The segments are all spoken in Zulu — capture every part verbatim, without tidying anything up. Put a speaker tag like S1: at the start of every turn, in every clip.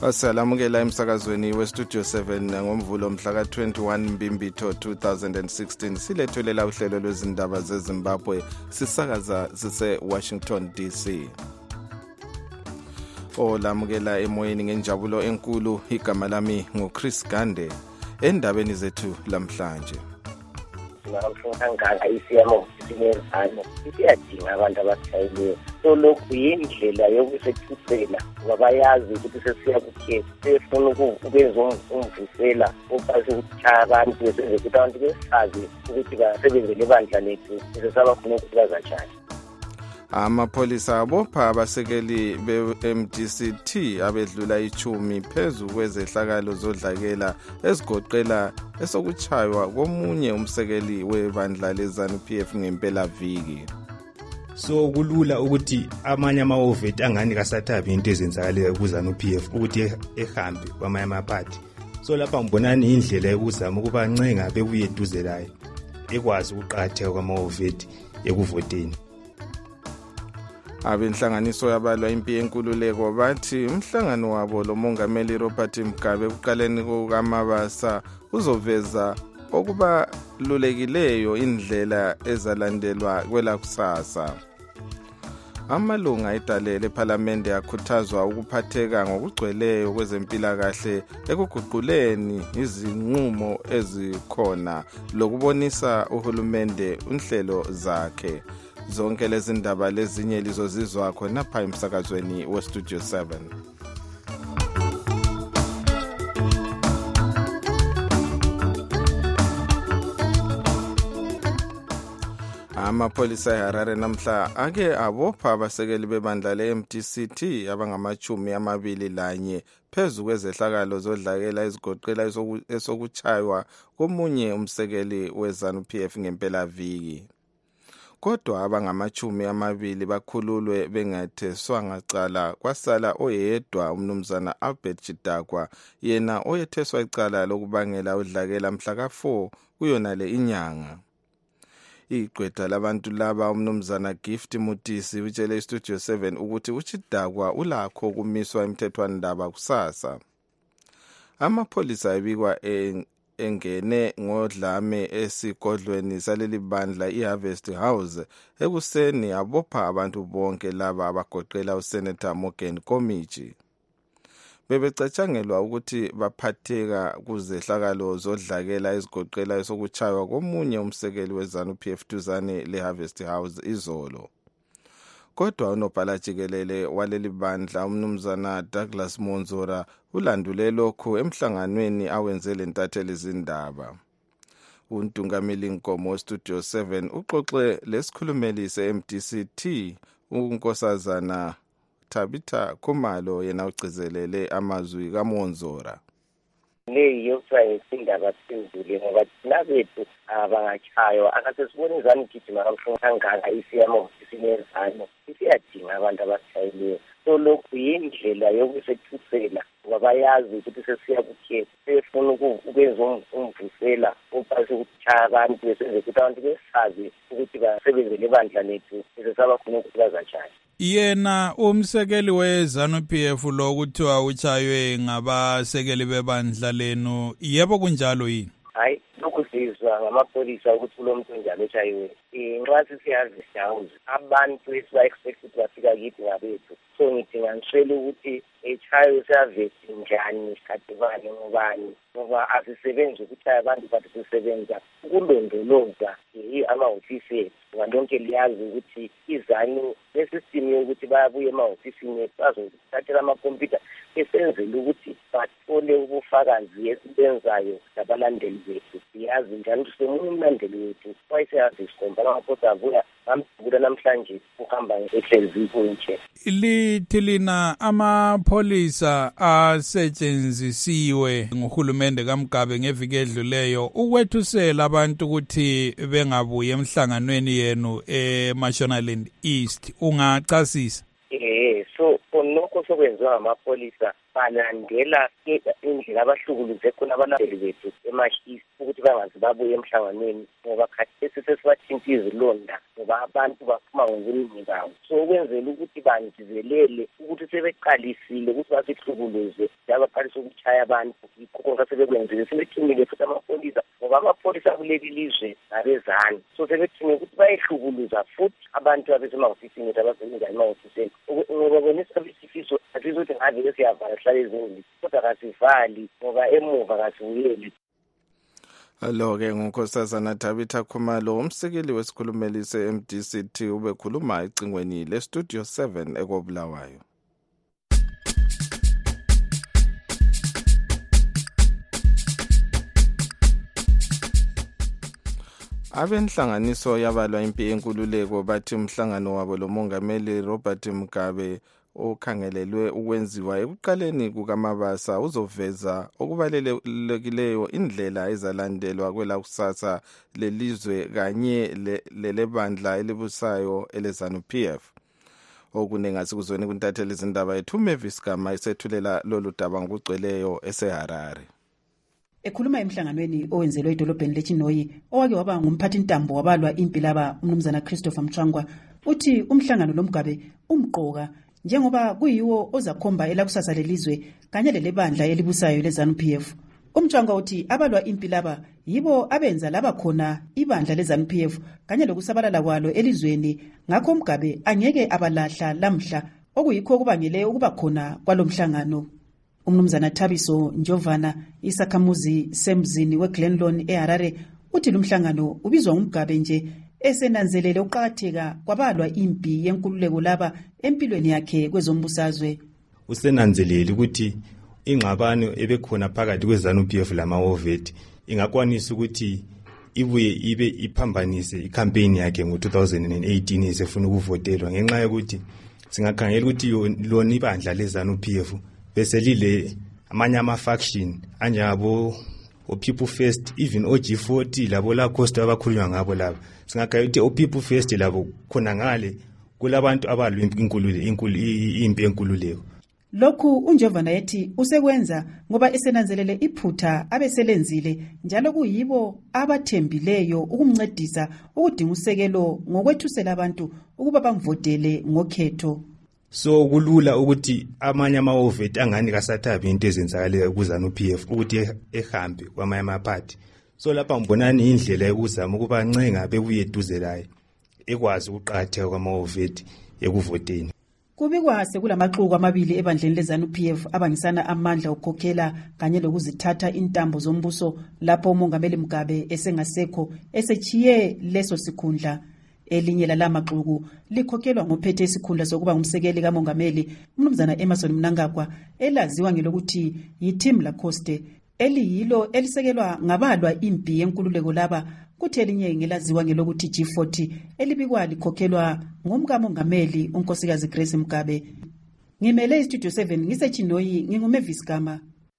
S1: Asalamukela emsakazweni we-Studio seven ngomvulo mhla ka twenty-one Mbimbitho two thousand sixteen silethulela uhlelo lwezindaba zeZimbabwe sisakaza sise Washington D C. Olamukela emoyeni ngenjabulo enkulu, igama lami nguChris Gande. Endabeni zethu lamhlanje,
S2: ngakangaka isiyamo sinezano siyadinga abantu abasayile, so lokhu yindlela yokusethuthela ngoba bayazi ukuthi sesiya kukhe sefuna ukwenza umvusela ukwazi ukuchaya abantu bese ukuthi abantu besazi ukuthi basebenzele ibandla lethu sesabafuna ukuthi bazachala.
S1: Amapholisa abopha abasekeli be-M D C T abedlula ichumi phezu kwezehlakalo zodlakela ezigoqela esokuchaywa komunye umsekeli webandla leZANU P F ngempela viki.
S3: So kulula ukuthi amanye ama-oveti angani kasathabi into ezenzakalayo kuZANU P F ukuthi ehambe kwamanye amaphathi. So lapha ngibonani indlela yokuzama ukubancenga bebuye eduze layo ekwazi ukuqatheka kwama-oveti ekuvoteni.
S1: Abenhlanganiso yabalwa impi yenkululeko bathi umhlangano wabo lo mongameli Robert Mugabe kuqaleni kokamabasa uzoveza okuba lulekileyo indlela ezalandelwa kwela kusasa. Amalunga edalele eParliament akhuthazwa ukuphatheka ngokugcweleyo kwezempilakahle ekuguquleni izinqumo ezikhona lokubonisa uhulumende unhlelo zakhe. Zonke lezi ndaba lezinye lizozizwa khona pha emsakazweni we-Studio seven. Amapholisa eHarare namhla ake abopha abasekeli bebandla le-M D C T abangamachumi amabili lanye phezu kwezehlakalo zodlakela ezigoqela esokuchaywa komunye umsekeli weZANU P F ngempela viki. Kodwa abangamachumi amabili bakhululwe bengatheswanga cala, kwasala oyedwa umnumzana Albert Chidakwa, yena oyetheswa icala lokubangela udlakela mhla ka four kuyonale inyanga. Igqwetha labantu laba umnumzana Gift Mutisi utshele iStudio seven ukuthi uChidakwa ulakho kumiswa emthethwandaba kusasa. Amapholisa ebikwa engene ngodlame esigodlweni saleli bandla iHarvest House ekuseni abopha abantu bonke laba abagoqela uSenator Morgan Komichi. Bebecatshangelwa ukuthi baphatheka kuzehlakalo zodlakela ezigoqela esokuchaywa komunye umsekeli weZANU P F duzane leHarvest House izolo. Kodwa unobhala jikelele waleli bandla umnumzana Douglas Monzora ulandule lokhu emhlanganweni awenze lentatheli izindaba. Untungameli Nkomo weStudio seven uxoxe lesikhulumeli se-M D C T unkosazana Tabitha Khumalo, yena ugcizelele amazwi kaMonzora.
S2: Le yoswaye indaba senzile ngoba thina bethu abangachaywa akasesibona izanu gijima kangaka isiyamo sinezano siyadinga abantu abasayile, so lokhu yindlela yokusethuthela ngoba bayazi ukuthi sesiya kukhe sefuna ukwenza umvusela ukwazi ukuchaya abantu bese ukuthi abantu besazi ukuthi basebenzele ibandla lethu sesabafuna ukuthi bazachala.
S4: Yena umsekeli weZANU P F lo kuthiwa uchaywe ngabasekeli bebandla lenu, yebo kunjalo yini?
S2: Hayi, lokhu sizwa ngamapholisa ukuthi kulo muntu njalo uchayiwe. Inxa sisiyazi house abantu esiba expect ukuthi bafika kithi ngabethu, so ngidinga ngishela ukuthi echayiwe siyavesi njani isikhathi bani ngobani ngoba asisebenzi ukuchaya abantu but sisebenza ukulondoloza amahofisi ethu. Ngalonke liyazi ukuthi iZANU nesystem yokuthi bayabuye emahofisini ethu bazothathela amakhompyutha esenzele ukuthi bathole ubufakazi esibenzayo labalandeli bethu. Siyazi njani ukuthi somunye umlandeli wethu wayeseyazi isikhomba amaphosa avuya bamdubula namhlanje uhamba ehlezi kunje.
S4: Lithi lina amapholisa asetshenzisiwe nguhulumende kaMugabe ngeviki edluleyo ukwethusela abantu ukuthi bengabuye emhlanganweni yenu eMashonaland East, ungachasisa?
S2: Eh, so onokho sokwenziwa amapholisa balandela indlela abahlukuluze khona abalandeli bethu eMash-East ukuthi bangazi babuye emhlanganweni ngoba khathesi sesibathinta izilonda ngoba abantu baphuma ngobuningi bawo. So ukwenzela ukuthi bangizelele ukuthi sebeqalisile ukuthi basihlukuluze ukuthi abaqalisa ukuchaya abantu konke sebekwenzile sebethimile futhi amapholisa ngoba amapholisa kuleli lizwe abezani so sebethimile ukuthi bayehlukuluza futhi abantu abesemahofisini ukuthi abasebenza emahofisini ngoba bona isabisifiso asizothi ngabe siyavala sihlale ezindlini kodwa kasivali ngoba emuva kasibuyeli.
S1: Lo-ke ngunkosazana Tabitha Khumalo, umsekeli wesikhulumeli se-M D C T, ubekhuluma ecingweni le-Studio seven ekobulawayo. Abenhlanganiso yabalwa impi yenkululeko bathi umhlangano wabo lomongameli Robert Mugabe okhangelelwe ukwenziwa ekuqaleni kukamabasa uzoveza okubalelekileyo indlela ezalandelwa kwela kusasa lelizwe kanye lelebandla elibusayo eleZANU P F. Okunengasi kuzweni kuntatheli izindaba ethu Mavis Gama isethulela lolu daba ngokugcweleyo eseHarare.
S5: Ekhuluma emhlanganweni owenzelwe edolobheni leChinoyi owake waba ngumphathi ntambo wabalwa impi laba umnumzana Christopher Mchangwa uthi umhlangano loMgabe umqoka njengoba kuyiwo ozakhomba elakusasa lelizwe kanye lelebandla elibusayo leZANU P F. Umchangwa uthi abalwa impi laba yibo abenza laba khona ibandla leZANU P F kanye lokusabalala kwalo elizweni, ngakho uMgabe angeke abalahla lamhla okuyikho kubangele ukuba khona kwalomhlangano. Umnumzana Thabiso Njovana isakhamuzi semzini weGlenlone eHarare uthi lumhlangano ubizwa uMgabe nje esenanzelele ukuqakatheka kwabalwa impi yenkululeko laba empilweni yakhe kwezombusazwe.
S3: Usenanzelele ukuthi ingxabano ebekhona phakathi kweZANU P F lamaWovet ingakwanisa ukuthi ibuye ibe iphambanise icampaign yakhe ngo two thousand eighteen esefuna ukuvotelwa, ngenxa yokuthi singakhangela ukuthi lona ibandla leZANU P F bese lile amanye ama-faction anjengabo o-People First, even o-G forty labo la Costa abakhulunywa ngabo labo. Singakhangela ukuthi o-People First labo khona ngale kulabantu abalwa inkululeko inkulu impi yenkululeko.
S5: Lokhu uNjovana yethi usekwenza ngoba esenanzelele iphutha abeselenzile njalo kuyibo abathembileyo ukumncedisa ukudinga usekelo ngokwethusela abantu ukuba bamvotele ngokhetho.
S3: So kulula ukuthi amanye amaWovet angani kasathabi into ezenzakalayo kuZANU P F ukuthi ehambe kwamanye amaphathi. So lapha ngibonani indlela yokuzama ukuba ncenga bebuye eduze laye ekwazi ukuqatheka kwamaWovet ekuvoteni.
S5: Kubikwa sekulamaxuku amabili ebandleni leZANU P F abangisana amandla okukhokhela kanye lokuzithatha intambo zombuso lapho umongameli Mugabe esengasekho esechiye leso sikhundla. Elinye lalamaxuku likhokhelwa ngophethe isikhundla sokuba ngumsekeli kamongameli umnumzana Emmerson Mnangagwa elaziwa ngelokuthi yiTeam Lacoste, eliyilo elisekelwa ngabalwa impi yenkululeko laba, kuthi elinye ngelaziwa ngelokuthi G forty elibikwa likhokhelwa ngumkamongameli unkosikazi Grace Mugabe. Ngimele iStudio seven ngiseChinoyi, nginguMavis Gama.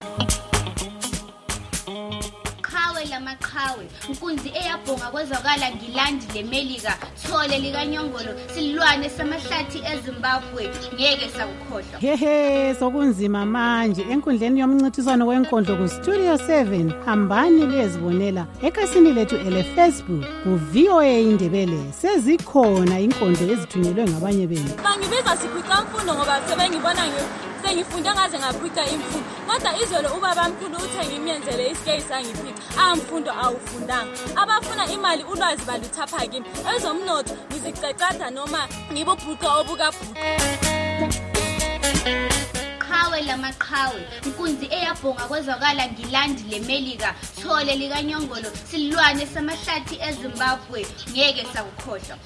S6: Amaqhawe inkunzi eyabhonga kwezwakala ngilandi lemelika thole likanyongolo silwane samahlathi eZimbabwe ngeke sakukhohlwa.
S7: Hehe, sokunzima manje enkundleni yomncintiswano wenkondlo ku Studio seven. Hambani lezibonela ekhasini lethu ele Facebook ku V O A Indebele. Sezikhona inkondlo ezithunyelwe ngabanye benu.
S8: Bangibiza sikhwika mfundo ngoba sebengibona ngifunda ngaze ngakhwika imfundo. Kodwa izolo ubaba mkhulu uthe ngimyenzele isikeyisi angiphica. Amfundo awufundanga. Abafuna imali ulwazi baluthapha kimi. Ezomnotho ngizicecada noma ngibobhuqa obukabhuqa.
S6: Qhawe lamaqhawe inkunzi eyabhonga kwezwakala ngilandi lemelika thole likanyongolo silwane samahlathi eZimbabwe ngeke sakukhohlwa.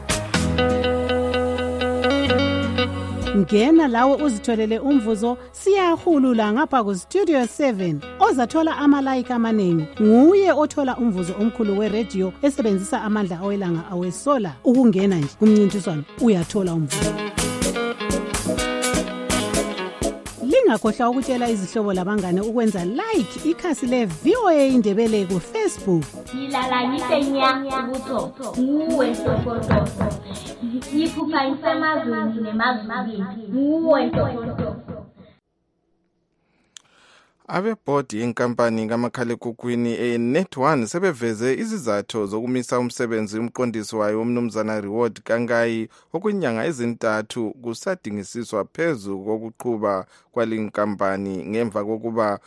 S7: Ngena lawo uzitholele umvuzo, siyahulula ngapha ku Studio seven. Ozathola ama-like amaningi nguye othola umvuzo omkhulu we-radio esebenzisa amandla awelanga awesola. Ukungena nje kumncintiswano uyathola umvuzo. Lingakhohlwa ukutshela izihlobo labangane ukwenza like ikhasi le V O A Indebele ku Facebook.
S9: Ngilala ngitenya ubutho nguwe sokoto. Yiphupha isemazweni nemazweni nguwe sokoto.
S1: Abebhodi yenkampani kamakhalekhukhwini eNet one sebeveze izizathu zokumisa umsebenzi umqondisi wayo umnumzana Reward Kangayi okwinyanga ezintathu kusadingisiswa phezu kokuqhuba kwalinkampani ngemva kokuba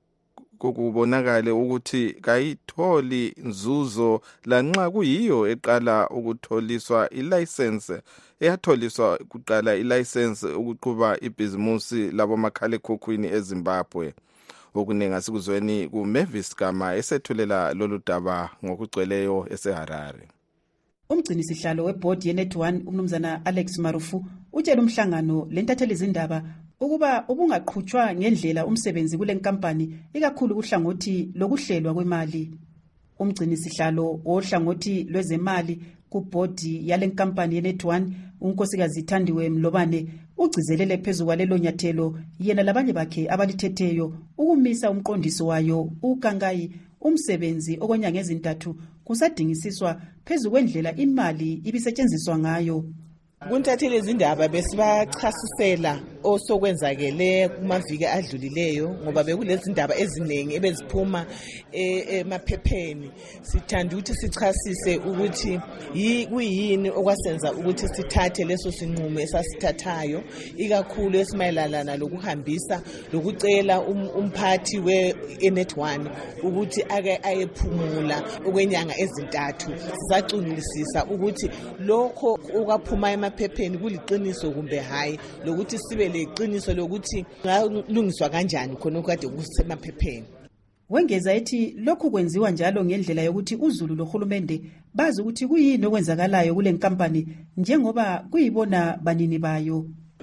S1: kokubonakale ukuthi kayitholi nzuzo lanxa kuyiyo eqala ukutholiswa ilicense eyatholiswa kuqala ilicense ukuqhuba ibhizimusi labomakhalekhukhwini eZimbabwe. Okuninga sikuzweni kuMavis Gama esethulela lolu daba ngokugcweleyo eseHarare.
S5: Umgcini sihlalo webhodi yeNet one umnumzana Alex Marufu utshela umhlangano lentatheli izindaba ukuba ubungaqhutshwa ngendlela umsebenzi kule nkampani ikakhulu kuhlangothi lokuhlelwa kwemali. Umgcini sihlalo ohlangothi lwezemali kubhodi yale nkampani yeNet one unkosikazi Thandiwe Mlobane ugcizelele phezu kwalelo nyathelo yena labanye bakhe abalithetheyo ukumisa umqondisi wayo uKangayi umsebenzi okonyanga ezintathu kusadingisiswa phezu kwendlela imali ibisetshenziswa ngayo.
S10: Kuntatheli izindaba besibachasisela osokwenzakele kumaviki adlulileyo ngoba bekulezi ndaba eziningi ebeziphuma emaphepheni. Sithanda ukuthi sichasise ukuthi kuyini okwasenza ukuthi sithathe leso sinqumo esasithathayo ikakhulu esimayelana lokuhambisa lokucela umphathi weNet one ukuthi ake ayephumula okwenyanga ezintathu. Sisacunisisa ukuthi lokho okwaphuma emaphepheni kuliqiniso kumbe hayi lokuthi sibe leqiniso lokuthi ngalungiswa kanjani khona okade kusemaphepheni.
S5: Wengeza ethi lokhu kwenziwa njalo ngendlela yokuthi uZulu lohulumende bazi ukuthi kuyini okwenzakalayo kule nkampani njengoba kuyibona banini bayo.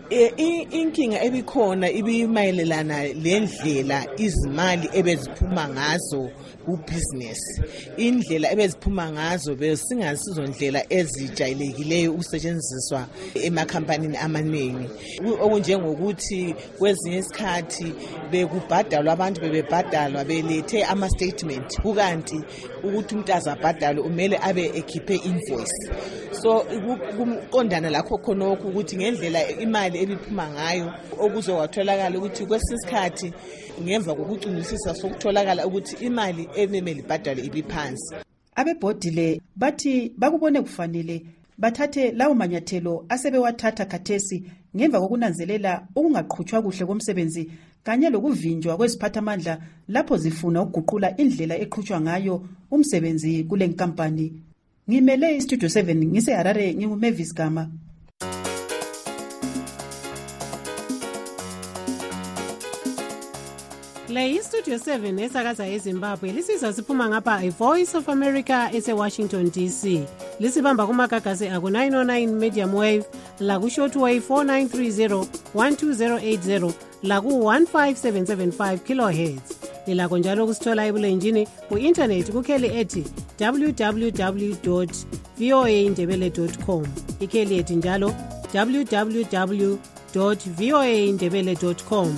S10: Inkinga ebikhona ibimayelelana lendlela izimali ebeziphuma ngazo kubusiness. Indlela ebeziphuma ngazo besingasizo ndlela ezijayelekileyo ukusetshenziswa emakhampanini amaningi. Okunjengokuthi kwezinye isikhathi bekubhadalwa abantu bebebhadalwa belethe ama statement kukanti ukuthi umuntu azabhadala umele abe ekhiphe invoice. So ukuqondana lakho khonokho ukuthi ngendlela imali ebiphuma ngayo okuzokwatholakala ukuthi kwesisikhathi ngemva kokucunisisa sokutholakala ukuthi imali ememeli ibhadale ibiphansi.
S5: Abebhodi le bathi bakubone kufanele bathathe lawo manyathelo asebewathatha khathesi ngemva kokunanzelela ukungaqhutshwa kuhle komsebenzi kanye lokuvinjwa kweziphathamandla lapho zifuna ukuguqula indlela eqhutshwa ngayo umsebenzi kule nkampani. Ngimele iStudio seven ngiseHarare nginguMavis Gama.
S7: Le iStudio seven esakaza eZimbabwe lisizwa siphuma ngapha iVoice of America eseWashington D C. Lisibamba kumagagasi aku nine oh nine medium wave la ku shortwave four nine three zero one two zero eight zero la ku one five seven seven five kilohertz. Lilakho njalo kusithola ebulenjini ku-internet kukheli ethi w w w dot v o a indebele dot com. Ikheli ethi njalo w w w dot v o a indebele dot com.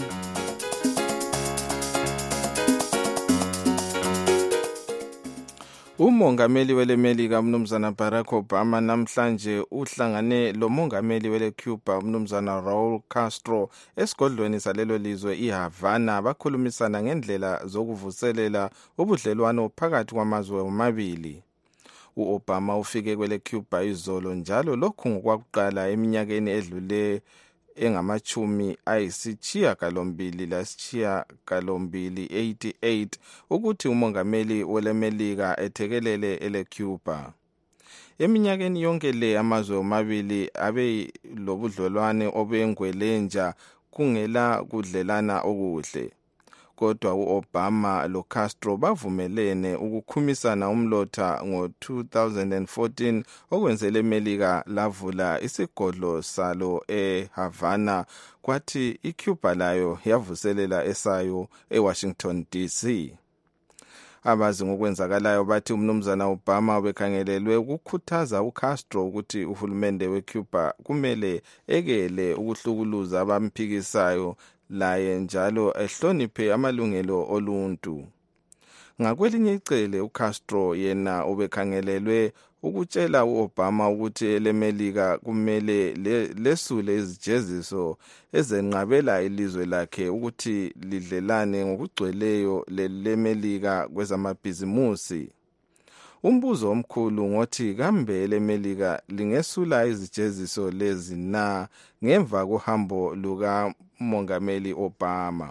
S1: Umongameli wele Melika umnumzana Barack Obama namhlanje uhlangane lo mongameli wele Cuba umnumzana Raul Castro esigodlweni salelo lizwe iHavana bakhulumisana ngendlela zokuvuselela ubudlelwano phakathi kwamazwe omabili. uObama ufike kwele Cuba izolo njalo lokhu ngokwakuqala eminyakeni edlule engamachumi ayisitshiya kalombili lasitshiya kalombili eighty-eight ukuthi umongameli wele Melika ethekelele ele Cuba. Eminyakeni yonke le amazwe omabili abe lobudlelwane obengwelenja kungela kudlelana okuhle. Kodwa uObama lo Castro bavumelene ukukhumisana umlotha ngo two thousand fourteen okwenzele Melika lavula isigodlo salo eHavana kwathi iCuba layo yavuselela esayo eWashington D C. Abazi ngokwenzakalayo bathi umnumzana Obama bekhangelelwe ukukhuthaza uCastro ukuthi uhulumende weCuba kumele ekele ukuhlukuluza abamphikisayo laye njalo ehloniphe amalungelo oluntu. Ngakwelinye icele uCastro yena ubekhangelelwe ukutshela uObama ukuthi elemelika kumele lesule izijeziso ezenqabela ilizwe lakhe ukuthi lidlelane ngokugcweleyo lemelika kwezamabhizimusi. Umbuzo omkhulu ngothi kambe elemelika lingesula izijeziso lezi na ngemva kohambo luka Mongameli Obama.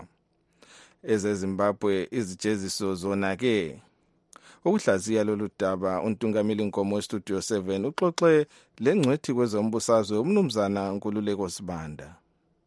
S1: EzeZimbabwe izijeziso zona ke ukuhlaziya lolu daba untungameli Nkomo Studio seven uxoxe lengcwethi kwezombusazwe umnumzana Nkululeko Sibanda.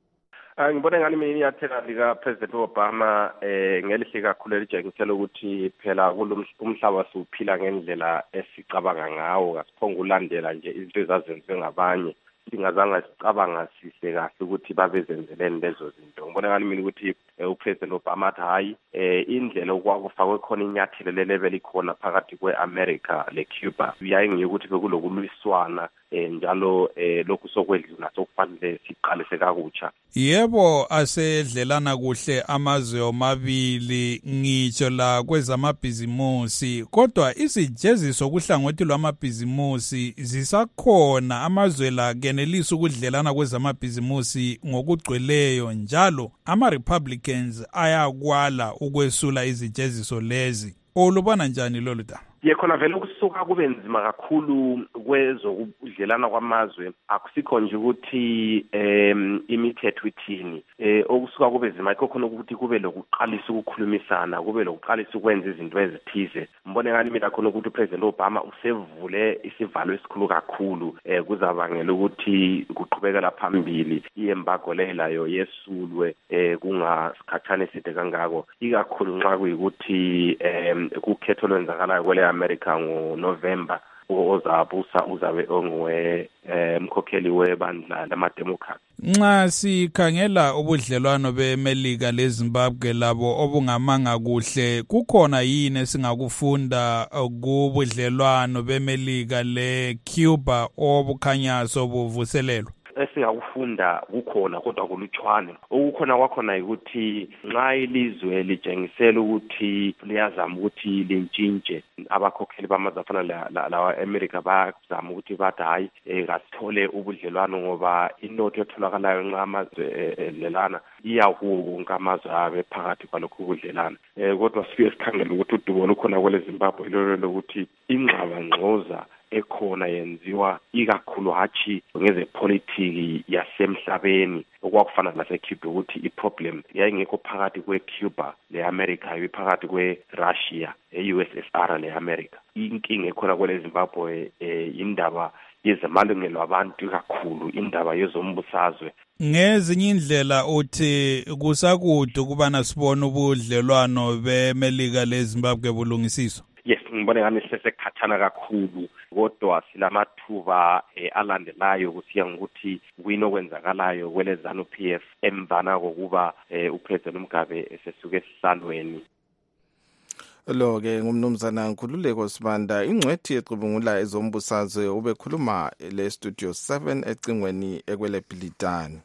S11: Ngibona ngani mina iyathela lika President Obama eh ngelihle kakhulu elijekisela ukuthi phela kulomhlaba siphila ngendlela esicabanga ngawo kasiphonga ulandela nje izinto ezazenziwe ngabanye singazange sicabanga sihle kahle ukuthi babezenzeleni lezo zinto. Ngibona ngani mina ukuthi uPresident Obama athi hayi eh indlela okwakufakwe khona inyathelo lelevel ikhona phakathi kweAmerica leCuba yayi ukuthi bekulokulwiswana eh njalo eh lokhu sokwedlula sokufanele siqalise kakutsha.
S4: Yebo asedlelana kuhle amazwe omabili ngitsho la kwezamabhizimusi kodwa isijeziso kuhlangothi lwamabhizimusi zisakhona amazwe la kenelisa ukudlelana kwezamabhizimusi ngokugcweleyo njalo ama Republicans ayakwala ukwesula izijeziso lezi. Olubona njani lolu daba?
S11: Yekhona vele ukusuka kube nzima kakhulu kwezokudlelana kwamazwe akusikho nje ukuthi em imithetho ithini eh okusuka kube nzima ikho khona ukuthi kube lokuqalisa ukukhulumisana kube lokuqalisa ukwenza izinto ezithize. Mbone ngani mina khona ukuthi uPresident Obama usevule isivalo esikhulu kakhulu eh kuzabangela ukuthi kuqhubekela phambili iembargo lelayo yesulwe eh kungasikhathane eside kangako ikakhulu nxa kuyikuthi em kukhetho lwenzakalayo kwele America ngoNovember ozabusa uzabe onguwe umkhokheli webandla lamademocrat.
S4: Nxa sikhangela ubudlelwano beMelika leZimbabwe labo obungamanga kuhle kukhona yini singakufunda kubudlelwano beMelika leCuba obukhanya sobuvuselelwa?
S11: Esingakufunda kukhona kodwa kulutshwane. Okukhona kwakhona ukuthi nxa ilizwe litshengisela ukuthi liyazama ukuthi lintshintshe abakhokheli bamazwe afana la la America bayazama ukuthi bathi hayi kasithole ubudlelwano ngoba inotho etholakalayo nxa amazwe lelana iyakuwonke amazwe abe phakathi kwalokhu ubudlelwano. Kodwa sifike sikhangele ukuthi udubo lukhona kwele Zimbabwe lolo lokuthi ingxaba ngcoza ekhona yenziwa ikakhulu hachi ngezepolitiki yasemhlabeni okwakufana naseCuba ukuthi iproblem yayingekho phakathi kweCuba leAmerica ibiphakathi kweRussia e-U S S R leAmerica. Inkinga ekhona kwele Zimbabwe indaba yezamalungelo abantu kakhulu indaba yezombusazwe.
S4: Ngezinye indlela uthi kusakude ukubana sibone ubudlelwano beMelika leZimbabwe bulungisiswa.
S11: Yes, ngibona ngani sesekhathana kakhulu kodwa silamathuba eh, alandelayo kusiya ngokuthi kwinokwenzakalayo kwele ZANU P F emvana kokuba eh, uPresident Mugabe esesuke esihlalweni.
S1: Lo ke ngumnumzana Nkululeko Sibanda ingcwethi yecubungula ezombusazwe ubekhuluma le Studio seven ecingweni ekwele Bhilitani.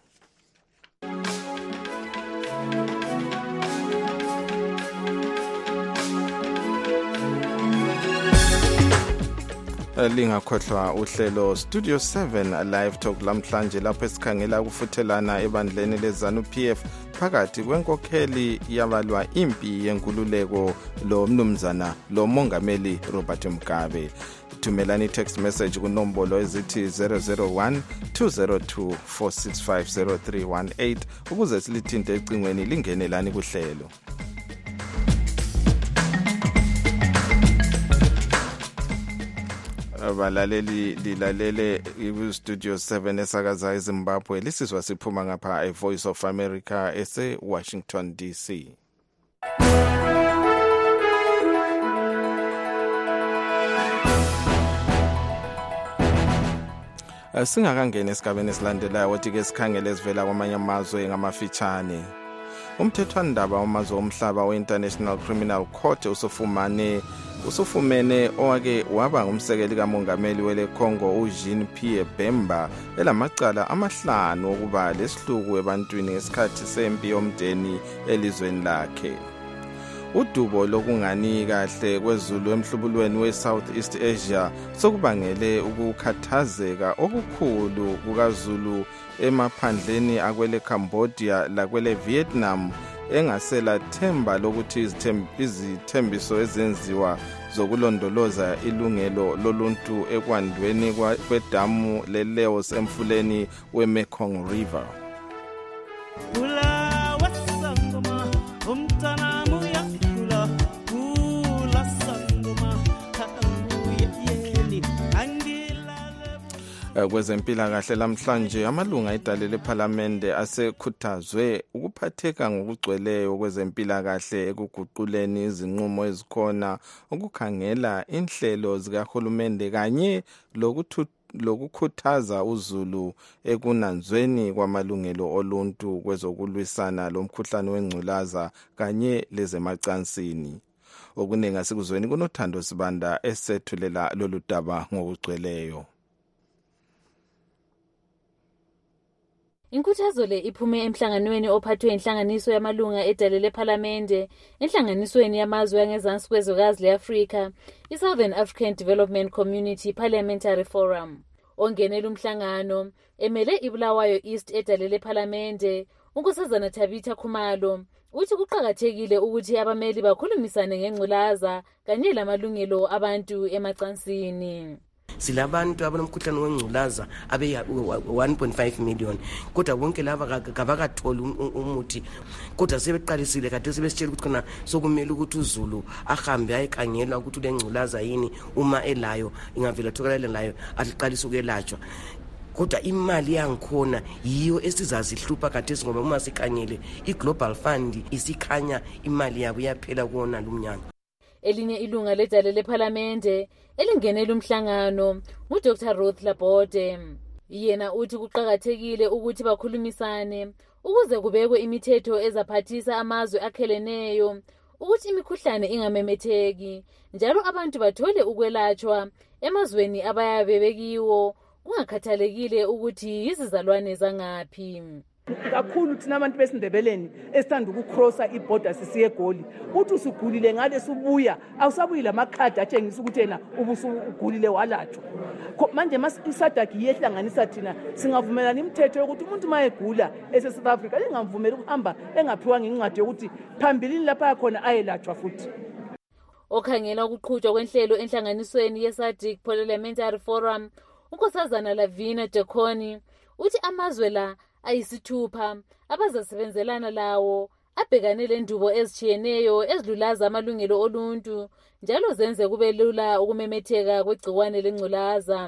S1: Lingakhohlwa uhlelo Studio seven live talk lamhlanje lapho esikhangela ukufuthelana ebandleni leZANU P F phakathi kwenkokheli yabalwa impi yenkululeko lo mnumzana lo mongameli Robert Mugabe. Thumelani text message kunombolo ezithi zero zero one two zero two four six five zero three one eight ukuze silithinte ecingweni lingenelani kuhlelo. Abalaleli lilalele iStudio seven esakaza eZimbabwe lisizwa siphuma ngapha eVoice of America ese Washington D C. Singakangena esigabeni esilandelayo wathi ke sikhangele esivela kwamanye amazwe ngamafitshane. Umthethwandaba wamazwe omhlaba we-International Criminal Court usufumane usufumene owake waba ngumsekeli kamongameli wele Congo uJean Pierre Bemba elamacala amahlanu okuba lesihluku ebantwini ngesikhathi sempi yomdeni elizweni lakhe. Udubo lokungani kahle kwezulu emhlubulweni we-Southeast Asia sokubangele ukukhathazeka okukhulu kukaZulu emaphandleni akwele Cambodia lakwele Vietnam engasela themba lokuthi izithembiso ezenziwa zokulondoloza ilungelo loluntu ekwandweni kwedamu leLeos emfuleni weMekong River. Kwezempilakahle lamhlanje amalunga edale lePhalamende asekhuthazwe ukuphatheka ngokugcweleyo kwezempilakahle ekuguquleni izinqumo ezikhona ukukhangela inhlelo zikahulumende kanye lokukhuthaza uzulu ekunanzweni kwamalungelo oluntu kwezokulwisana lomkhuhlane wengculaza kanye lezemacansini. Okuningi asikuzweni kunothando Sibanda esethulela lolu daba ngokugcweleyo.
S12: Inkuthazo le iphume emhlanganweni ophathwe inhlanganiso yamalunga edale lePhalamende enhlanganisweni yamazwe angezansi kwezwekazi le-Afrika, i-Southern African Development Community Parliamentary Forum. Ongenela umhlangano emele iBulawayo East edale lePhalamende, uNkosazana Tabitha Khumalo, uthi kuqhakathekile ukuthi abameli bakhulumisane ngengculaza kanye lamalungelo abantu emacansini.
S13: Silabantu abanomkhuhlane wengculaza abe one point five million kodwa bonke laba kabakatholi umuthi kodwa sebeqalisile kade sebesitshela ukuthi khona sokumele ukuthi uZulu ahambe ayikhangela ukuthi ulengculaza yini uma elayo ingavela thokalele layo aqalise ukuyelatshwa. Kodwa imali yangikhona yiyo esizazihlupha kade ngoba uma sikhangele iGlobal Fund isikhanya imali yabo yaphela kuona lumnyaka.
S12: Elinye ilunga ledale lePhalamende elingenela umhlangano uDr Ruth Labote, yena uthi kuqhakathekile ukuthi bakhulumisane ukuze kubekwe imithetho ezaphathisa amazwe akheleneyo ukuthi imikhuhlane ingamemetheki njalo abantu bathole ukwelatshwa emazweni abayabe bekiwo kungakhathalekile ukuthi izizalwane zangaphi.
S14: Kakhulu thina abantu besindebeleni esithanda ukucrossa iborder sisiye eGoli uthi usugulile ngale subuya awusabuyi lamakhadi atshengisa ukuthi yena ubusugulile walatshwa. Manje masisadaki yehlanganisa thina singavumelana imithetho yokuthi umuntu mayegula eseSouth Africa lingamvumela ukuhamba engaphiwa ngencwadi yokuthi phambilini lapha yakhona ayelatshwa futhi.
S12: Okhangela ukuqhutshwa kwenhlelo enhlanganisweni yeSADC Parliamentary Forum, uNkosazana Lavina Dekoni, uthi amazwe la ayisithupha abazasebenzelana lawo abhekane lendubo ezitshiyeneyo ezilulaza amalungelo oluntu njalo zenze kube lula ukumemetheka kwegciwane lengculaza.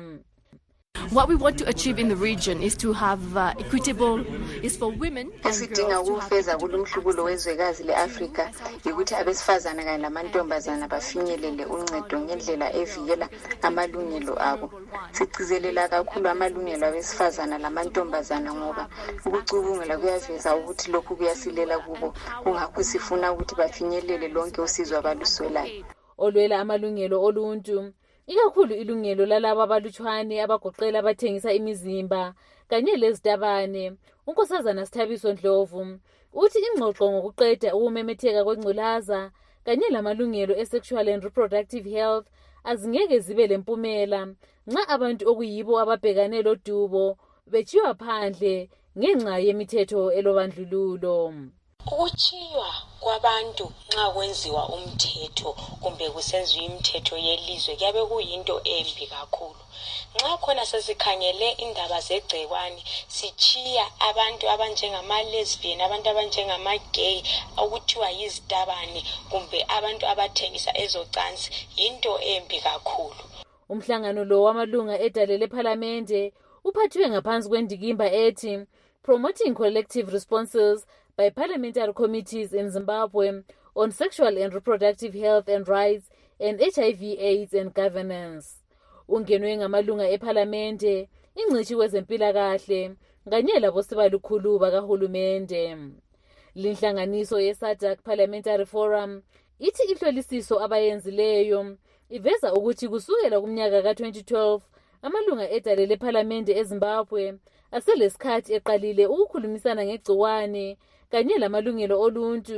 S15: What we want to achieve in the region is to have uh, equitable is for women
S16: esidinga ukufeza kulumhlubulo wezwekazi leAfrika ukuthi abesifazana kanye lamantombazana bafinyelele uncedo ngendlela evikela amalungelo abo. Sigcizelela kakhulu amalungelo abesifazana lamantombazana ngoba ukucubungula kuyaveza ukuthi lokhu kuyasilela kubo kungakho sifuna ukuthi bafinyelele lonke usizo abaluswelayo.
S12: Olwela amalungelo oluntu ikakhulu ilungelo lalabo abalutshwane abagoqela abathengisa imizimba kanye lezitabane, uNkosazana Sithabiso Ndlovu uthi ingxoxo ngokuqeda ukumemetheka kwengculaza kanye lamalungelo esexual and reproductive health azingeke zibe lempumela nxa abantu okuyibo ababhekane lodubo betshiwa phandle ngenxa yemithetho elobandlululo.
S17: Ukuchiywa kwabantu nxa kwenziwa umthetho kumbe kusenziwa imithetho yelizwe kuyabe kuyinto embi kakhulu. Nxa khona sesikhangele indaba zegcekwane sichiya abantu abanjengama lesbian, abantu abanjengama gay, okuthiwa yizitabane kumbe abantu abathengisa ezocansi, into embi kakhulu.
S12: Umhlangano lo wamalunga edale lePhalamende uphathwe ngaphansi kwendikimba ethi Promoting Collective Responses by Parliamentary Committees in Zimbabwe on Sexual and Reproductive Health and Rights and H I V AIDS and Governance. Ungenwe ngamalunga ePhalamende, ingcishi kwezempilakahle kanye labo sibalukhulu bakahulumende. Linhlanganiso yeSADC Parliamentary Forum ithi ihlolisiso abayenzileyo iveza ukuthi kusukela kumnyaka ka twenty twelve amalunga edale lePhalamende eZimbabwe aselesikhathi eqalile ukukhulumisana ngegciwane kanye lamalungelo oluntu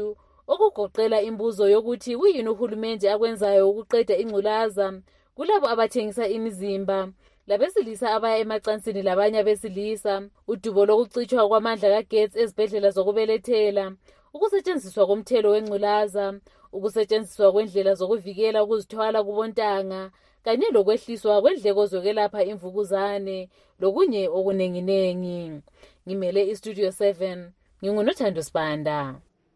S12: okugoqela imbuzo yokuthi kuyini uhulumende akwenzayo ukuqeda ingculaza kulabo abathengisa imizimba, labesilisa abaya emacansini labanye abesilisa, udubo lokucitshwa kwamandla kagesi ezibhedlela zokubelethela, ukusetshenziswa komthelo wengculaza, ukusetshenziswa kwendlela zokuvikela ukuzithwala kubontanga, kanye lokwehliswa kwendleko zokwelapha imvukuzane, lokunye okunenginengi. Ngimele iStudio seven, ngingunothando Sibanda.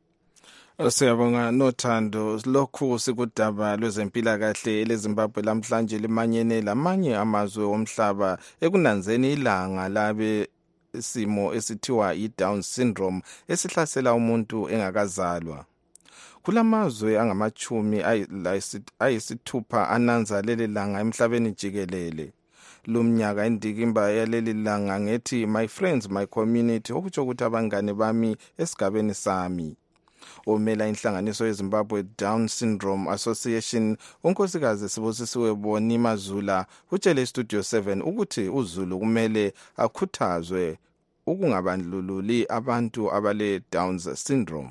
S1: Siyabonga Nothando. Lokhu sikudaba lwezempilakahle leZimbabwe lamhlanje limanyene lamanye amazwe omhlaba ekunanzeni ilanga labe isimo esithiwa i-Down syndrome esihlasela umuntu engakazalwa. Kulamazwe angamachumi ayisithupha ananza leli langa emhlabeni jikelele. Lumnyaka indikimba yaleli langa ngethi My Friends My Community, okutsho ukuthi abangane bami esigabeni sami. Omela inhlanganiso yeZimbabwe Down Syndrome Association, unkosikazi Sibusisiwe Boni Mazula utshele iStudio seven ukuthi uZulu kumele akhuthazwe ukungabandlululi abantu abale Down syndrome.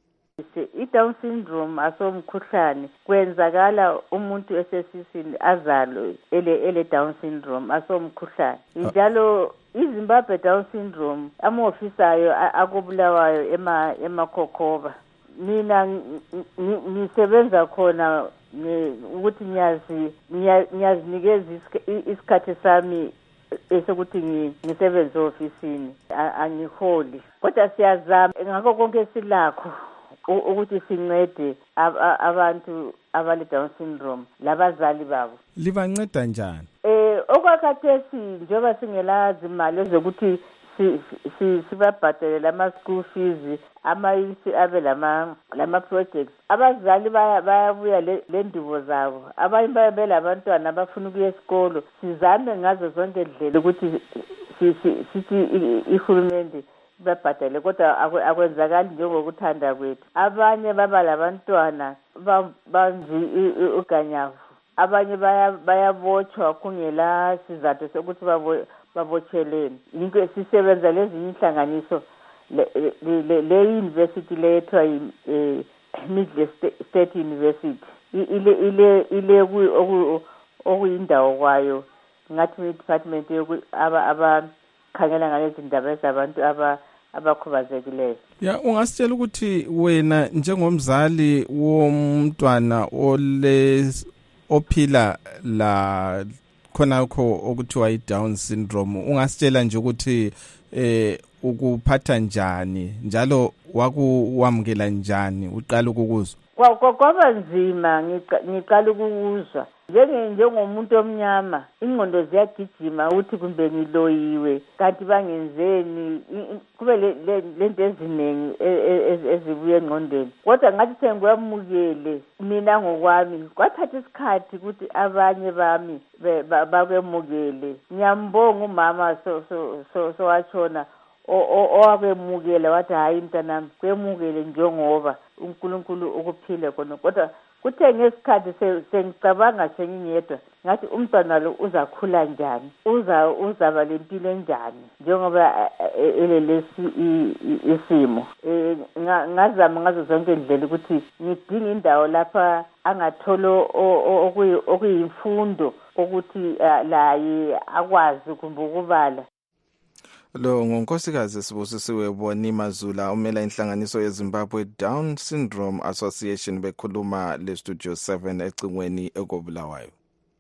S18: I-Down syndrome asomkhuhlane, kwenzakala umuntu esesisini azalo ele ele Down syndrome asomkhuhlane. Njalo iZimbabwe Down syndrome amaofisayo akubulawayo ema emakhokoba. Mina ngisebenza khona ukuthi ngiyazi ngiyazinikeza isikhathi sami esokuthi ngisebenze ofisini, angiholi, kodwa siyazama ngakho konke silakho ukuthi sincede abantu abale Down syndrome labazali babo.
S1: Libanceda njani?
S18: Eh okwakhathesi njengoba singelazi imali ezokuthi sibabhadele lama school fees, amayisi abe lama lama projects, abazali bayabuya le ndubo zabo, abanye babe labantwana abafuna ukuya esikolo. Sizame ngazo zonke indlela ukuthi sithi ihulumende babhadale, kodwa akwenzakali njengokuthanda kwethu. Abanye baba labantwana banzi uganyavu, abanye bayabotshwa kungela sizathu sokuthi babotsheleni. Yinto sisebenza lezinye inhlanganiso le university lethu ayi Middle State University ile ile ile okuyindawo kwayo ngathi department aba abakhangela ngalezi ndaba zabantu aba abakhubazekileyo.
S1: Ya, ungasitshela ukuthi wena njengomzali womntwana ole ophila la khonakho okuthiwa i-Down syndrome, ungasitshela nje ukuthi eh ukuphatha njani njalo wakuwamukela njani, uqala ukukuzwa?
S18: Kwaba nzima, ngiqala ukuzwa njenge njengomuntu omnyama, ingqondo ziyagijima ukuthi kumbe ngiloyiwe, kanti bangenzeni, kube lento eziningi ezibuye engqondweni. Kodwa ngathi sengiyamukele mina ngokwami, kwathatha isikhathi ukuthi abanye bami bakwemukele. Ngiyambonga umama so so so so wachona owakwemukela wathi hayi mntanami kwemukele njengoba uNkulunkulu ukuphile khona. Kodwa kuthe ngesikhathi sengicabanga sengiyedwa ngathi umntwana lo uzakhula njani, uza uzaba lempilo enjani njengoba elelesi isimo. Ngazama ngazo zonke indlela ukuthi ngidinga indawo lapha angatholo okuyimfundo ukuthi laye akwazi kumbe ukubala.
S1: Lo ngonkosikazi Sibusisiwe Boni Mazula umela inhlanganiso yeZimbabwe Down Syndrome Association bekhuluma le Studio seven ecingweni ekobulawayo.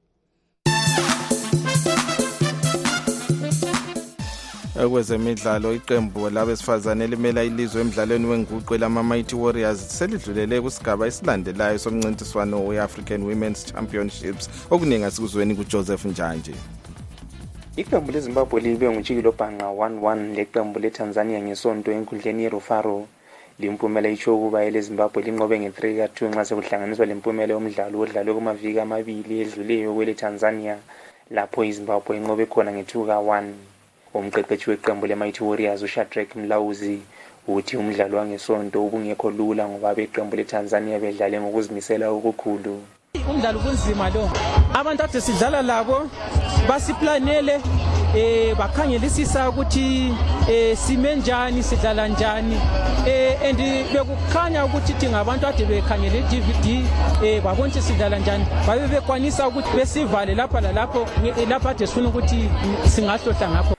S1: Kwezemidlalo, iqembu labesifazane elimela ilizwe emidlalweni wenguqu lama Mighty Warriors selidlulele kusigaba esilandelayo somncintiswano we-African Women's Championships okuningi asikuzweni kuJoseph Njanje.
S19: Iqembu leZimbabwe libe ngujikilo bhanqa one one leqembu leTanzania ngesonto enkundleni yeRufaro. Limpumela isho ukuba eleZimbabwe linqobe nge three ka two nxa sekuhlanganiswa lempumela yomdlalo odlalwe kumaviki amabili edluleyo kwele Tanzania lapho iZimbabwe inqobe khona nge two ka one. Umqeqeshi weqembu leMighty Warriors uShadrack Mlawuzi uthi umdlalo wangesonto ubungekho lula ngoba beqembu leTanzania bedlale ngokuzimisela okukhulu.
S20: Umdlalo kunzima lo, abantu ade sidlala labo basiplanele eh bakhangelisisa ukuthi eh sime njani sidlala njani eh and bekukhanya ukuthi thi ngabantu ade bekhangele D V D eh babona ukuthi sidlala njani babe bekwanisa ukuthi besivale lapha lalapho lapha ade sifuna ukuthi singahlohla ngapho.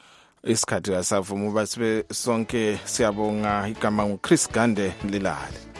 S1: Isikhathi asavuma uba sibe sonke siyabonga igama nguChris Gande Lilale.